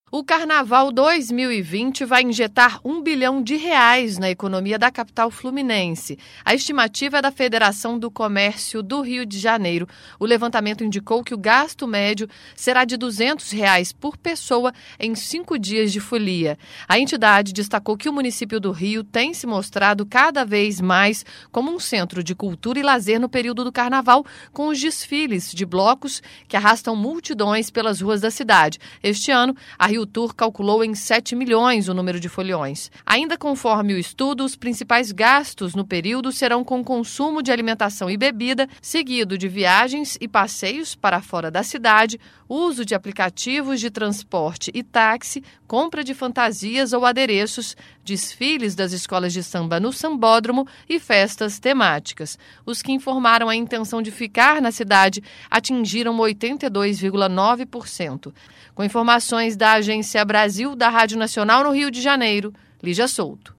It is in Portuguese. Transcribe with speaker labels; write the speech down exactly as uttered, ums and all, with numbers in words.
Speaker 1: O Carnaval dois mil e vinte vai injetar um bilhão de reais na economia da capital fluminense. A estimativa é da Federação do Comércio do Rio de Janeiro. O levantamento indicou que o gasto médio será de duzentos reais por pessoa em cinco dias de folia. A entidade destacou que o município do Rio tem se mostrado cada vez mais como um centro de cultura e lazer no período do Carnaval, com os desfiles de blocos que arrastam multidões pelas ruas da cidade. Este ano, a Rio Tour calculou em sete milhões o número de foliões. Ainda conforme o estudo, os principais gastos no período serão com consumo de alimentação e bebida, seguido de viagens e passeios para fora da cidade, uso de aplicativos de transporte e táxi, compra de fantasias ou adereços, desfiles das escolas de samba no sambódromo e festas temáticas. Os que informaram a intenção de ficar na cidade atingiram oitenta e dois vírgula nove por cento. Com informações da Agência Brasil da Rádio Nacional no Rio de Janeiro, Lígia Souto.